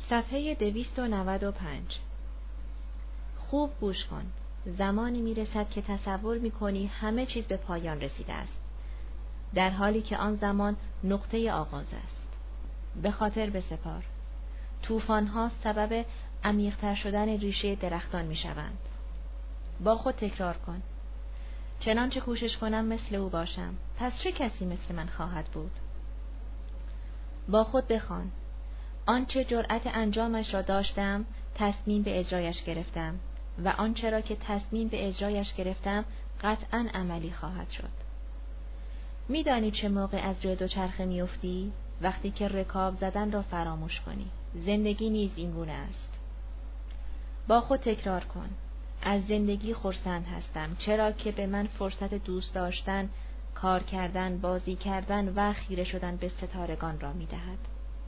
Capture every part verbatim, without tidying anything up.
صفحه دویست و نود و پنج. خوب گوش کن. زمانی میرسد که تصور میکنی همه چیز به پایان رسیده است، در حالی که آن زمان نقطه آغاز است. به خاطر بسپار. طوفان‌ها سبب عمیق‌تر شدن ریشه درختان میشوند. با خود تکرار کن. چنانچه کوشش کنم مثل او باشم، پس چه کسی مثل من خواهد بود؟ با خود بخوان. آنچه جرأت انجامش را داشتم، تصمیم به اجرایش گرفتم و آنچه را که تصمیم به اجرایش گرفتم قطعاً عملی خواهد شد. میدانی چه موقع از روی دوچرخه میافتی؟ وقتی که رکاب زدن را فراموش کنی. زندگی نیز این گونه است. با خود تکرار کن. از زندگی خرسند هستم، چرا که به من فرصت دوست داشتن، کار کردن، بازی کردن و خیره شدن به ستارگان را میدهد.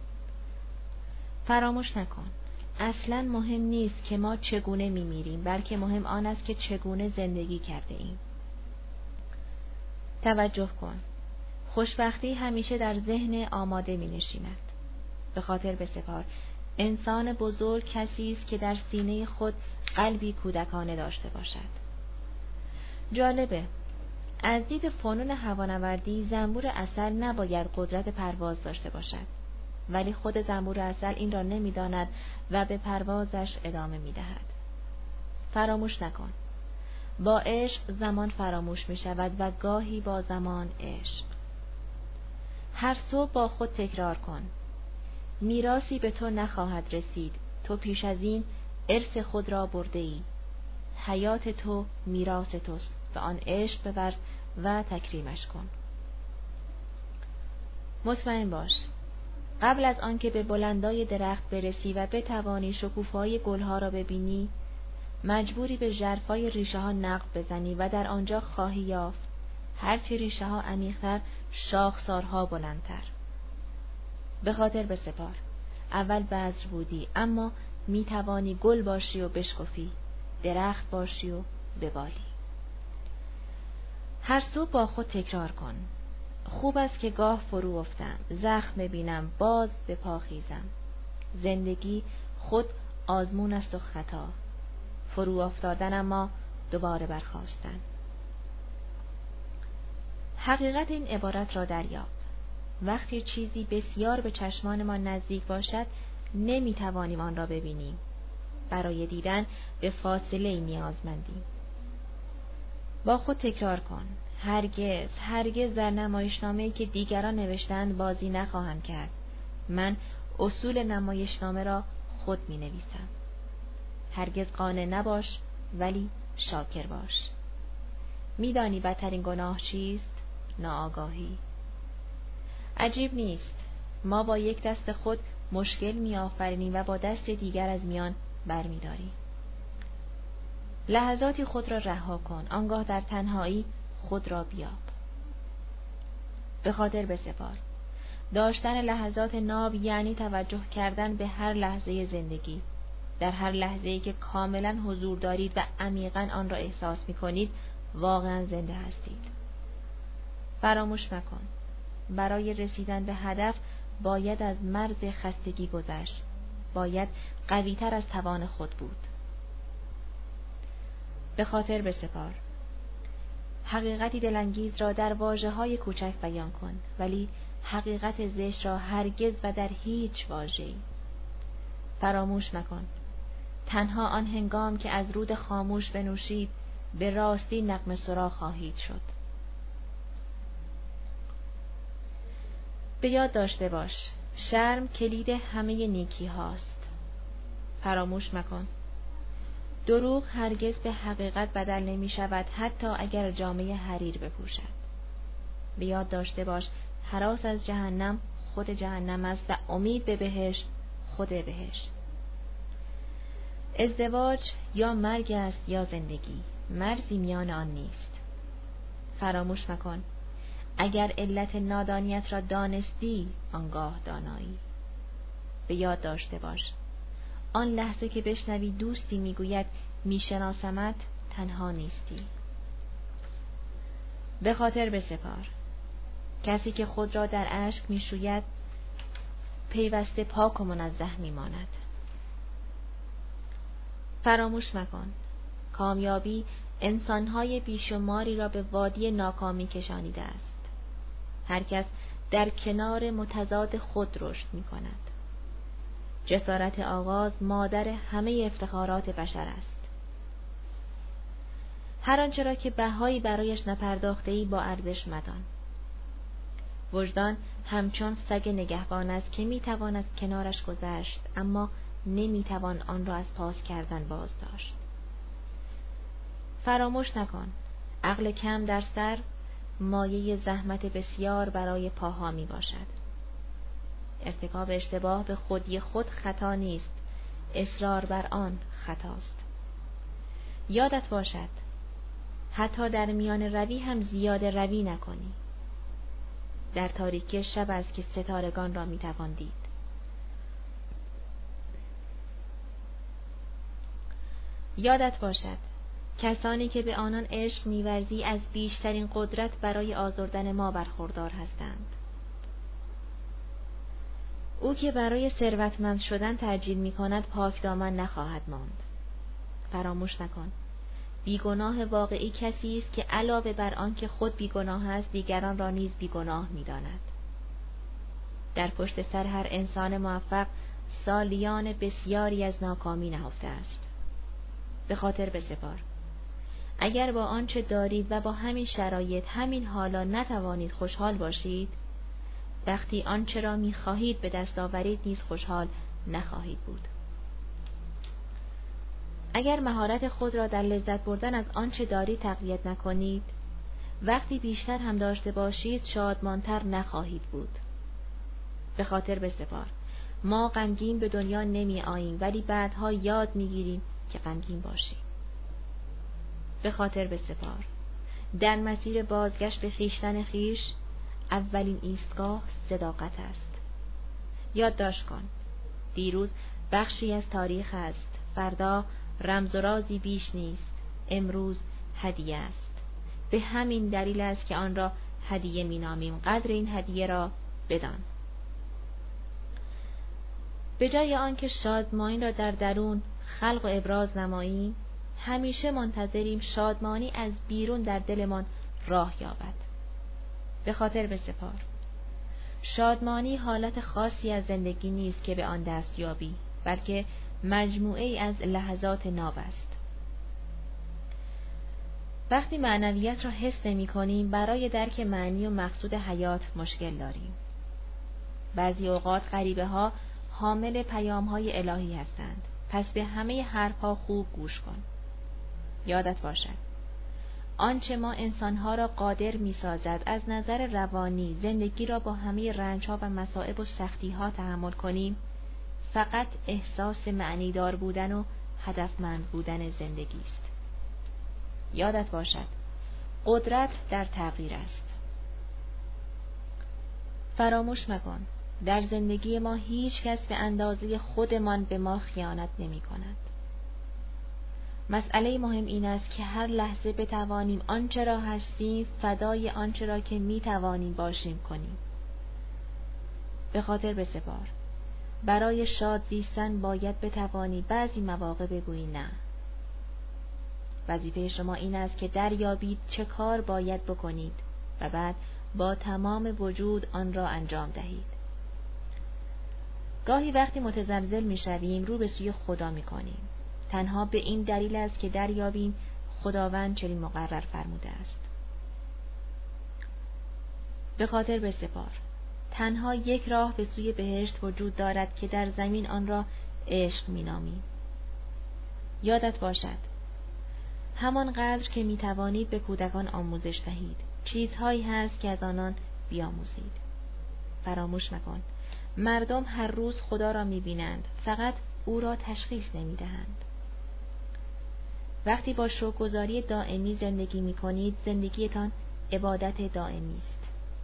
فراموش نکن. اصلاً مهم نیست که ما چگونه میمیریم، بلکه مهم آن است که چگونه زندگی کرده ایم. توجه کن. خوشبختی همیشه در ذهن آماده می نشیند. به خاطر بسپار. انسان بزرگ کسی است که در سینه خود قلبی کودکانه داشته باشد. جالبه. از دید فنون هوانوردی زنبور عسل نباید قدرت پرواز داشته باشد، ولی خود زنبور عسل این را نمی داند و به پروازش ادامه می دهد. فراموش نکن. با عشق زمان فراموش می شود و گاهی با زمان عشق. هر صبح با خود تکرار کن. میراثی به تو نخواهد رسید. تو پیش از این ارث خود را برده ای. حیات تو میراث توست. به آن عشق بورز و تکریمش کن. مطمئن باش. قبل از آنکه به بلندای درخت برسی و بتوانی شکوفه‌های گلها را ببینی، مجبوری به ژرفای ریشه ها نقب بزنی و در آنجا خواهی یافت هرچی ریشه ها عمیق‌تر، شاخسارها بلندتر. به خاطر بسپار. اول بذر بودی، اما می توانی گل باشی و بشکفی، درخت باشی و ببالی. هر صبح با خود تکرار کن. خوب است که گاه فرو افتم، زخم ببینم، باز به پا خیزم. زندگی خود آزمون است و خطا. فرو افتادن اما دوباره برخاستن. حقیقت این عبارت را دریاب. وقتی چیزی بسیار به چشمان ما نزدیک باشد، نمی توانیم آن را ببینیم. برای دیدن به فاصله نیازمندیم. با خود تکرار کن. هرگز، هرگز در نمایشنامه‌ای که دیگران نوشتند بازی نخواهم کرد. من اصول نمایشنامه را خود می نویسم. هرگز قانع نباش، ولی شاکر باش. میدانی بدترین گناه چیست؟ ناآگاهی. عجیب نیست. ما با یک دست خود مشکل می آفرینیم و با دست دیگر از میان برمی داریم. لحظاتی خود را رها کن، آنگاه در تنهایی خود را بیاب. به خاطر بسپار. داشتن لحظات ناب یعنی توجه کردن به هر لحظه زندگی. در هر لحظه‌ای که کاملا حضور دارید و عمیقاً آن را احساس می کنید، واقعاً زنده هستید. فراموش مکن. برای رسیدن به هدف باید از مرز خستگی گذشت. باید قوی‌تر از توان خود بود. به خاطر بسپار. حقیقتی دلانگیز را در واژه‌های کوچک بیان کن، ولی حقیقت زشت را هرگز و در هیچ واژه‌ای. فراموش مکن. تنها آن هنگام که از رود خاموش بنوشید، به راستی نغمه سرا خواهید شد. به یاد داشته باش، شرم کلید همه نیکی هاست. فراموش مکن. دروغ هرگز به حقیقت بدل نمی شود، حتی اگر جامه حریر بپوشد. به یاد داشته باش، هراس از جهنم خود جهنم است و امید به بهشت خود بهشت. ازدواج یا مرگ است یا زندگی، مرزی میان آن نیست. فراموش مکن. اگر علت نادانیت را دانستی، آنگاه دانایی. به یاد داشته باش، آن لحظه که بشنوی دوستی میگوید میشناسمت، تنها نیستی. به خاطر بسپار. کسی که خود را در اشک میشوید، پیوسته پاک و منزه میماند. فراموش مکن، کامیابی انسانهای بیشماری را به وادی ناکامی کشانیده است. هر کس در کنار متضاد خود رشد می کند. جسارت آغاز مادر همه افتخارات بشر است. هر آنچه را که بهایی برایش نپرداخته‌ای با ارزش مدان. وجدان همچون سگ نگهبان است که می توان از کنارش گذشت، اما نمی توان آن را از پاس کردن باز داشت. فراموش نکن، عقل کم در سر مایه زحمت بسیار برای پاها می باشد. ارتکاب اشتباه به خودی خود خطا نیست، اصرار بر آن خطاست. یادت باشد، حتی در میان روی هم زیاده روی نکنی. در تاریکی شب است که ستارگان را می توان دید. یادت باشد، کسانی که به آنان عشق می‌ورزی از بیشترین قدرت برای آزردن ما برخوردار هستند. او که برای ثروتمند شدن ترجیل می‌کند پاکدامن نخواهد ماند. فراموش نکن، بیگناه واقعی کسی است که علاوه بر آن که خود بیگناه است، دیگران را نیز بیگناه می‌داند. در پشت سر هر انسان موفق سالیان بسیاری از ناکامی نهفته است. به خاطر بسپار، اگر با آنچه دارید و با همین شرایط، همین حالا نتوانید خوشحال باشید، وقتی آنچه را می‌خواهید به دست آورید نیز خوشحال نخواهید بود. اگر مهارت خود را در لذت بردن از آنچه دارید تقویت نکنید، وقتی بیشتر هم داشته باشید شادمانتر نخواهید بود. به خاطر بسپار، ما غمگین به دنیا نمی آییم، ولی بعدها یاد می‌گیریم که غمگین باشیم. به خاطر بسپار، در مسیر بازگشت به خویشتن خویش اولین ایستگاه صداقت است. یادداشت کن، دیروز بخشی از تاریخ است، فردا رمز و رازی بیش نیست، امروز هدیه است. به همین دلیل است که آن را هدیه می‌نامیم. قدر این هدیه را بدان. به جای آنکه شادمانی را در درون خلق و ابراز نماییم، همیشه منتظریم شادمانی از بیرون در دلمان راه یابد. به خاطر بسپار، شادمانی حالت خاصی از زندگی نیست که به آن دست یابی، بلکه مجموعه ای از لحظات ناب است. وقتی معنویت را حس نمی کنیم، برای درک معنی و مقصود حیات مشکل داریم. بعضی اوقات غریبه ها حامل پیام های الهی هستند، پس به همه حرفها خوب گوش کن. یادت باشد، آنچه ما انسانها را قادر می سازد از نظر روانی زندگی را با همه رنجها و مصائب و سختیها تحمل کنیم، فقط احساس معنیدار بودن و هدفمند بودن زندگی است. یادت باشد، قدرت در تغییر است. فراموش مکن، در زندگی ما هیچ کس به اندازه خودمان به ما خیانت نمی کند. مسئله مهم این است که هر لحظه بتوانیم آنچه را هستیم فدای آنچه را که می توانیم باشیم کنیم. به خاطر بسپار، برای شاد زیستن باید بتوانی بعضی مواقع بگویی نه. وظیفه شما این است که دریابید چه کار باید بکنید و بعد با تمام وجود آن را انجام دهید. گاهی وقتی متزلزل می‌شویم رو به سوی خدا می‌کنیم. تنها به این دلیل است که دریابیم خداوند چنین مقرر فرموده است. به خاطر بسپار، تنها یک راه به سوی بهشت وجود دارد که در زمین آن را عشق می‌نامیم. یادت باشد، همانقدر که می‌توانید به کودکان آموزش دهید، چیزهایی هست که از آنان بیاموزید. فراموش مکن، مردم هر روز خدا را می‌بینند، فقط او را تشخیص نمی‌دهند. وقتی با شکرگزاری دائمی زندگی می‌کنید، زندگیتان عبادت دائمی است.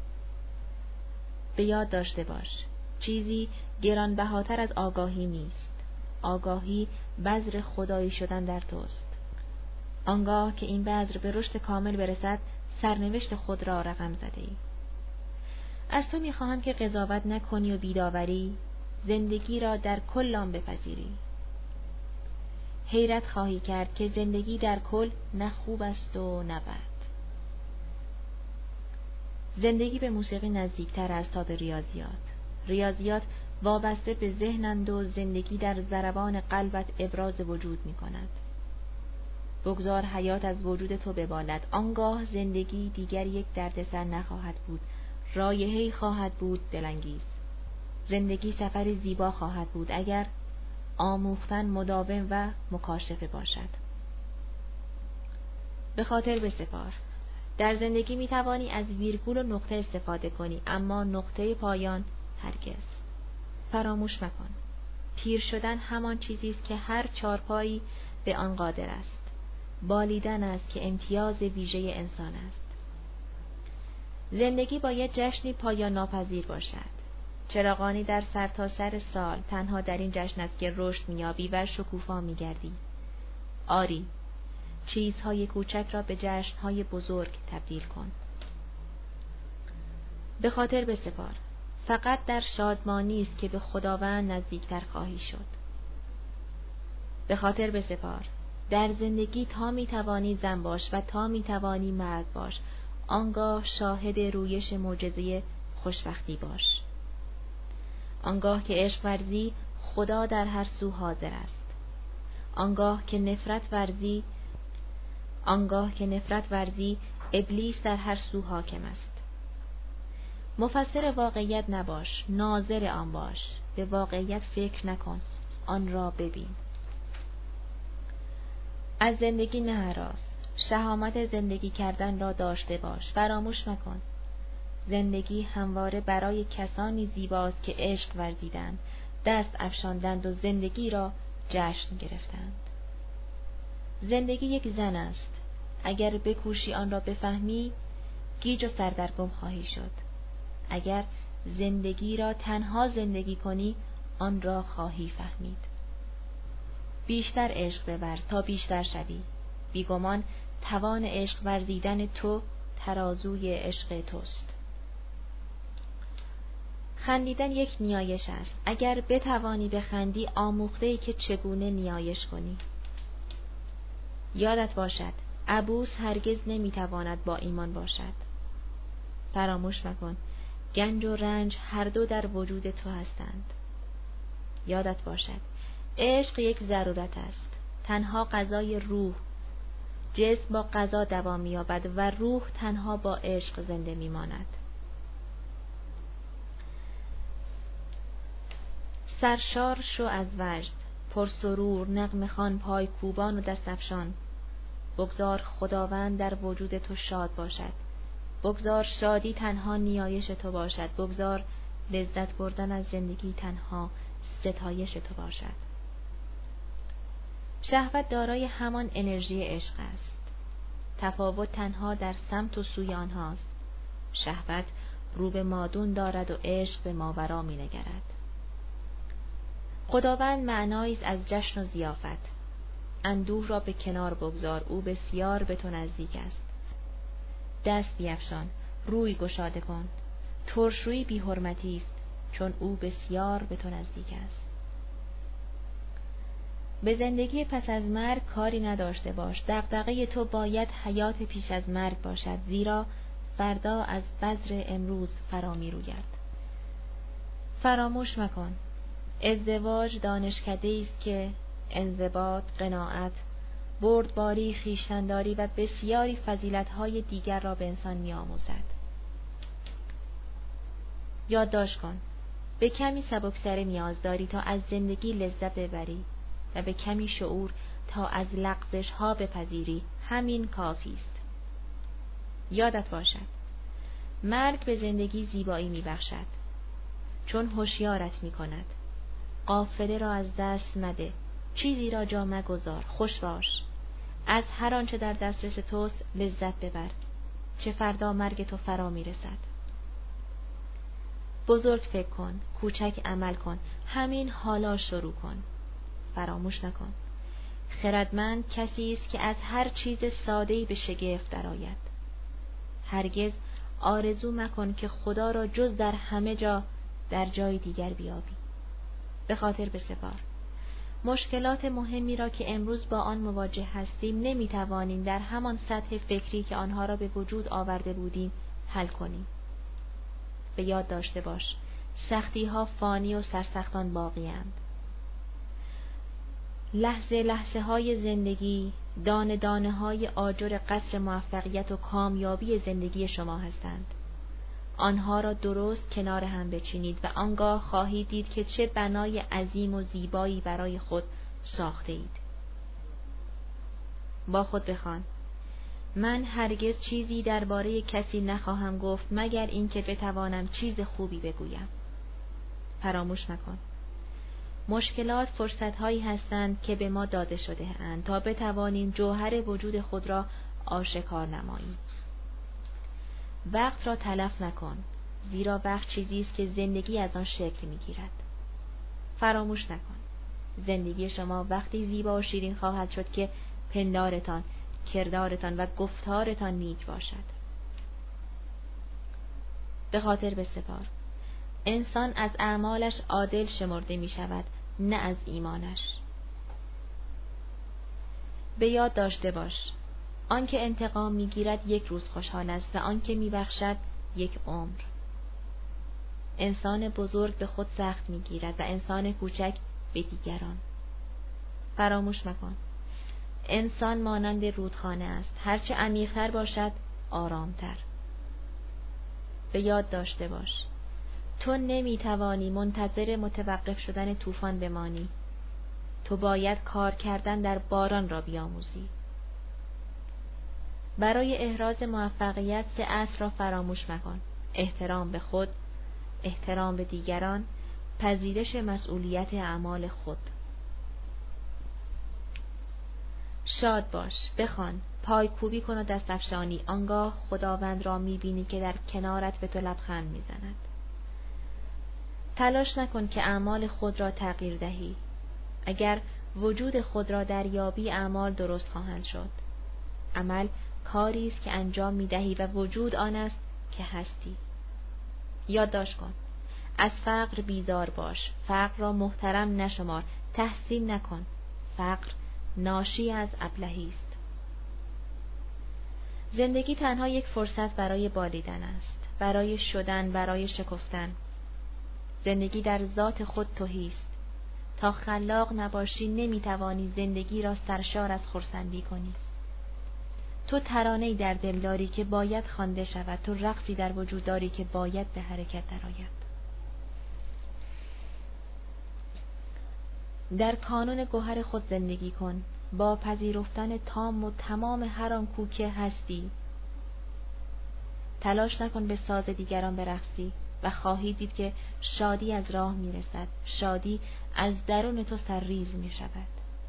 به یاد داشته باش، چیزی گرانبهاتر از آگاهی نیست. آگاهی بذر خدایی شدن در توست. آنگاه که این بذر به رشد کامل برسد، سرنوشت خود را رقم زده‌ای. از تو می‌خواهم که قضاوت نکنی و بیداوری، زندگی را در کل آن بپذیری. حیرت خواهی کرد که زندگی در کل نه خوب است و نه بد. زندگی به موسیقی نزدیکتر است تا به ریاضیات. ریاضیات وابسته به ذهنند و زندگی در ضربان قلبت ابراز وجود می کند. بگذار حیات از وجود تو ببالد، آنگاه زندگی دیگر یک دردسر نخواهد بود، رایحه‌ای خواهد بود دلانگیز. زندگی سفری زیبا خواهد بود اگر آموختن مداوم و مکاشفه باشد. به خاطر بسپار، در زندگی می توانی از ویرگول و نقطه استفاده کنی، اما نقطه پایان هرگز. فراموش مکن، پیر شدن همان چیزی است که هر چارپایی به آن قادر است. بالیدن است که امتیاز ویژه انسان است. زندگی باید جشنی پایان ناپذیر باشد. چراغانی در سرتاسر سر سال، تنها در این جشن است که رشد می‌یابی و شکوفا می‌گردی. آری، چیزهای کوچک را به جشنهای بزرگ تبدیل کن. به خاطر بسپار، فقط در شادمانی است که به خداوند نزدیکتر خواهی شد. به خاطر بسپار، در زندگی تا می‌توانی زن باش و تا می‌توانی مرد باش، آنگاه شاهد رویش معجزه خوشبختی باش. آنگاه که عشق ورزی، خدا در هر سو حاضر است. آنگاه که نفرت ورزی، آنگاه که نفرت ورزی، ابلیس در هر سو حاکم است. مفسر واقعیت نباش، ناظر آن باش. به واقعیت فکر نکن، آن را ببین. از زندگی نهراس، شهامت زندگی کردن را داشته باش. فراموش مکن، زندگی همواره برای کسانی زیباست که عشق ورزیدند، دست افشاندند و زندگی را جشن گرفتند. زندگی یک زن است. اگر بکوشی آن را بفهمی، گیج و سردرگم خواهی شد. اگر زندگی را تنها زندگی کنی، آن را خواهی فهمید. بیشتر عشق بورز تا بیشتر شوی. بیگمان توان عشق ورزیدن تو ترازوی عشق توست. خندیدن یک نیایش است. اگر بتوانی بخندی، آموخته‌ای که چگونه نیایش کنی. یادت باشد، عبوس هرگز نمیتواند با ایمان باشد. فراموش مکن، گنج و رنج هر دو در وجود تو هستند. یادت باشد، عشق یک ضرورت است. تنها غذای روح، جسم با غذا دوام می‌یابد و روح تنها با عشق زنده می‌ماند. سرشار شو از وجد، پرسرور، نغمه خوان، پای کوبان و دست افشان. بگذار خداوند در وجود تو شاد باشد. بگذار شادی تنها نیایش تو باشد. بگذار لذت بردن از زندگی تنها ستایش تو باشد. شهوت دارای همان انرژی عشق است. تفاوت تنها در سمت و سوی آنهاست. شهوت رو به مادون دارد و عشق به ماورا می نگرد. خداوند معنایی است از جشن و ضیافت. اندوه را به کنار بگذار، او بسیار به تو نزدیک است. دست بیفشان، روی گشاده کن. ترشرویی بی حرمتی است، چون او بسیار به تو نزدیک است. به زندگی پس از مرگ کاری نداشته باش. دغدغه تو باید حیات پیش از مرگ باشد، زیرا فردا از بذر امروز فرا می روید. فراموش مکن، ازدواج دانشکده است که انضباط، قناعت، بردباری، خویشتن‌داری و بسیاری فضیلت‌های دیگر را به انسان می‌آموزد. یادداشت کن، به کمی سبکسری نیاز داری تا از زندگی لذت ببری و به کمی شعور تا از لغزش‌ها بپذیری. همین کافی است. یادت باشد، مرگ به زندگی زیبایی می‌بخشد، چون هوشیارت می‌کند. قافله را از دست مده، چیزی را جا مگذار، خوش باش. از هر آنچه در دسترس توست لذت ببر، چه فردا مرگ تو فرا میرسد. بزرگ فکر کن، کوچک عمل کن، همین حالا شروع کن. فراموش نکن، خردمند کسی است که از هر چیز ساده‌ای به شگفت درآید. هرگز آرزو مکن که خدا را جز در همه جا در جای دیگر بیابی. به خاطر بسپار، مشکلات مهمی را که امروز با آن مواجه هستیم نمی‌توانیم در همان سطح فکری که آنها را به وجود آورده بودیم حل کنیم. به یاد داشته باش، سختی‌ها فانی و سرسختان باقی‌اند. لحظه لحظه های زندگی دانه دانه های آجر قصر موفقیت و کامیابی زندگی شما هستند. آنها را درست کنار هم بچینید و آنگاه خواهید دید که چه بنای عظیم و زیبایی برای خود ساخته اید. با خود بخوان: من هرگز چیزی درباره کسی نخواهم گفت مگر اینکه بتوانم چیز خوبی بگویم. فراموش مکن. مشکلات فرصت‌هایی هستند که به ما داده شده اند تا بتوانیم جوهر وجود خود را آشکار نماییم. وقت را تلف نکن، زیرا وقت چیزی است که زندگی از آن شکل می‌گیرد. فراموش نکن، زندگی شما وقتی زیبا و شیرین خواهد شد که پندارتان، کردارتان و گفتارتان نیک باشد. به خاطر بسپار، انسان از اعمالش عادل شمرده می شود، نه از ایمانش. به یاد داشته باش، آنکه انتقام می گیرد یک روز خوشحال است و آنکه می بخشد یک عمر. انسان بزرگ به خود سخت می گیرد و انسان کوچک به دیگران. فراموش مکن، انسان مانند رودخانه است، هرچه عمیق‌تر باشد آرامتر. به یاد داشته باش، تو نمیتوانی منتظر متوقف شدن طوفان بمانی. تو باید کار کردن در باران را بیاموزی. برای احراز موفقیت سه اصل را فراموش مکن: احترام به خود، احترام به دیگران، پذیرش مسئولیت اعمال خود. شاد باش، بخوان، پای کوبی کن و دست افشانی. آنگاه خداوند را میبینی که در کنارت به تو لبخند میزند. تلاش نکن که اعمال خود را تغییر دهی. اگر وجود خود را دریابی، اعمال درست خواهند شد. عمل کاری است که انجام میدهی و وجود آن است که هستی. یادداشت کن، از فقر بیزار باش. فقر را محترم نشمار، تحسین نکن. فقر ناشی از ابلهی است. زندگی تنها یک فرصت برای بالیدن است، برای شدن، برای شکفتن. زندگی در ذات خود تهی است. تا خلاق نباشی نمیتوانی زندگی را سرشار از خرسندی کنی. تو ترانه‌ای در دل داری که باید خوانده شود، تو رقصی در وجود داری که باید به حرکت درآید. در کانون گوهر خود زندگی کن، با پذیرفتن تام و تمام هر آن کو که هستی. تلاش نکن به ساز دیگران برقصی و خواهی دید که شادی از راه میرسد. شادی از درون تو سرریز می شود.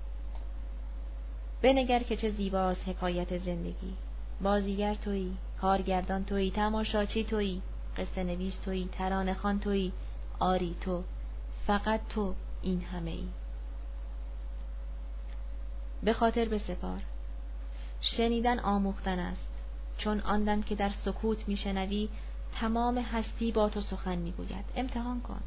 بنگر که چه زیباست حکایت زندگی. بازیگر تویی، کارگردان تویی، تماشاچی تویی، قصه نویس تویی، ترانه خوان تویی. آری تو، فقط تو این همه ای. به خاطر بسپار، شنیدن آموختن است، چون آن دم که در سکوت میشنوی تمام هستی با تو سخن میگوید. امتحان کن.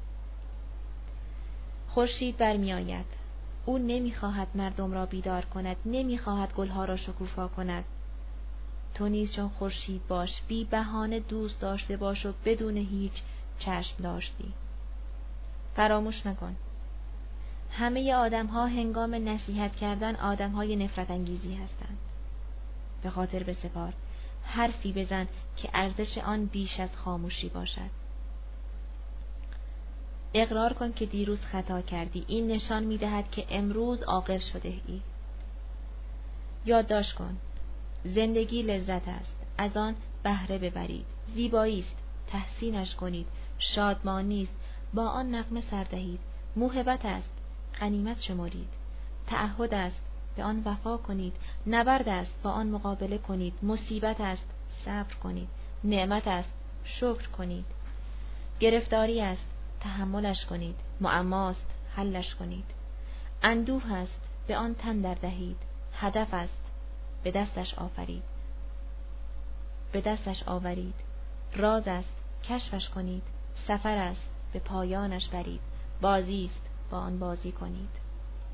خورشید برمی آید. او نمیخواهد مردم را بیدار کند، نمیخواهد گلها را شکوفا کند. تو نیز چون خورشید باش، بی بهانه دوست داشته باش و بدون هیچ چشم داشتی. فراموش نکن، همه آدم ها هنگام نصیحت کردن آدم های نفرت انگیزی هستند. به خاطر بسپار، حرفی بزن که ارزش آن بیش از خاموشی باشد. اقرار کن که دیروز خطا کردی. این نشان می‌دهد که امروز عاقل شده ای. یادداشت کن، زندگی لذت است، از آن بهره ببرید. زیبایی است، تحسینش کنید. شادمانی است، با آن نغمه سر دهید. موهبت است، غنیمت شمارید. تعهد است، به آن وفا کنید. نبرد است، با آن مقابله کنید. مصیبت است، صبر کنید. نعمت است، شکر کنید. گرفتاری است، تحملش کنید. معماست، حلش کنید. اندوه است، به آن تن در دهید. هدف است، به دستش آفرید به دستش آورید. راز است، کشفش کنید. سفر است، به پایانش برید. بازی است، با آن بازی کنید.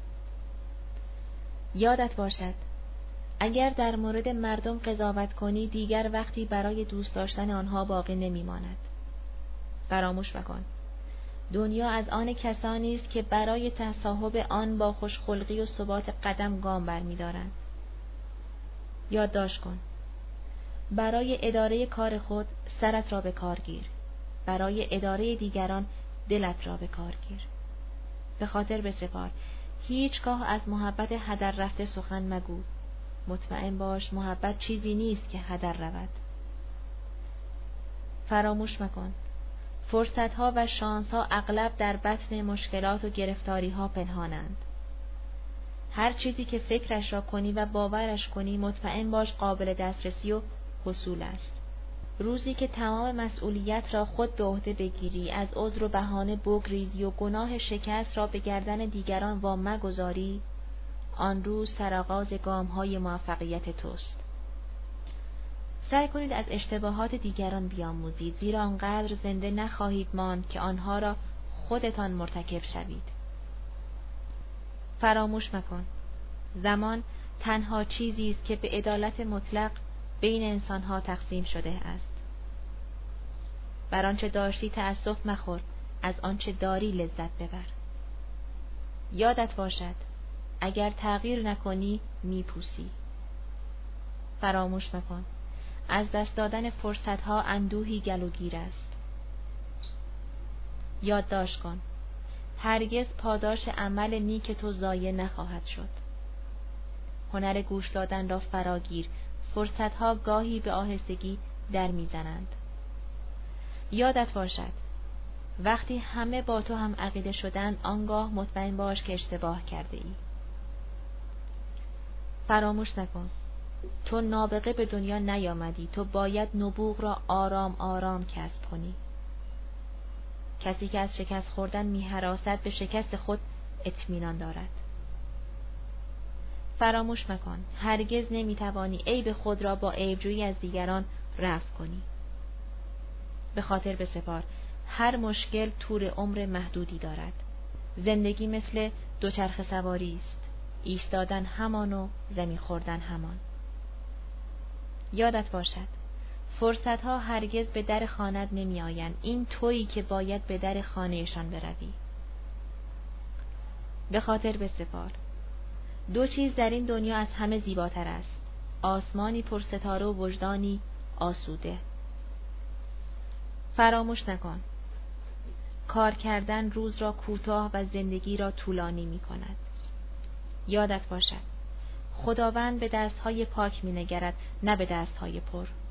یادت باشد اگر در مورد مردم قضاوت کنی دیگر وقتی برای دوست داشتن آنها باقی نمیماند. فراموش مکن. دنیا از آن کسانی است که برای تصاحب آن با خوشخلقی و ثبات قدم گام برمی‌دارند. یادداشت کن. برای اداره کار خود سرت را به کار گیر. برای اداره دیگران دلت را به کار گیر. به خاطر بسپار هیچگاه از محبت هدر رفته سخن مگو. مطمئن باش محبت چیزی نیست که هدر رود. فراموش مکن. فرصتها و شانسها اغلب در بطن مشکلات و گرفتاریها پنهانند. هر چیزی که فکرش را کنی و باورش کنی مطمئن باش قابل دسترسی و حصول است. روزی که تمام مسئولیت را خود به عهده بگیری، از عذر و بهانه بگریزی و گناه شکست را به گردن دیگران وامی گذاری، آن روز سرآغاز گام‌های موفقیت توست. سعی کنید از اشتباهات دیگران بیاموزید، زیرا آنقدر زنده نخواهید ماند که آنها را خودتان مرتکب شوید. فراموش مکن. زمان تنها چیزی است که به عدالت مطلق بین انسانها تقسیم شده است. بر آنچه داشتی تأسف مخور، از آنچه داری لذت ببر. یادت باشد اگر تغییر نکنی میپوسی. فراموش مکن. از دست دادن فرصتها اندوهی گلوگیر است. یادداشت کن. هرگز پاداش عمل نیک تو ضایع نخواهد شد. هنر گوش دادن را فراگیر. فرصتها گاهی به آهستگی در میزنند. یادت باشد وقتی همه با تو هم عقیده شدند آنگاه مطمئن باش که اشتباه کرده ای. فراموش نکن. تو نابغه به دنیا نیامدی. تو باید نبوغ را آرام آرام کسب کنی. کسی که از شکست خوردن می‌هراسد به شکست خود اطمینان دارد. فراموش مکن. هرگز نمی‌توانی عیب خود را با عیبجویی از دیگران رفع کنی. به خاطر بسپار هر مشکل طول عمر محدودی دارد. زندگی مثل دوچرخه سواری است. ایستادن همان و زمین خوردن همان. یادت باشد فرصتها هرگز به در خانه‌ات نمی‌آیند. این تویی که باید به در خانه‌شان بروی. به خاطر بسپار دو چیز در این دنیا از همه زیباتر است: آسمانی پر ستاره و وجدانی آسوده. فراموش نکن. کار کردن روز را کوتاه و زندگی را طولانی می کند. یادت باشد خداوند به دستهای پاک می نگرد، نه به دستهای پر.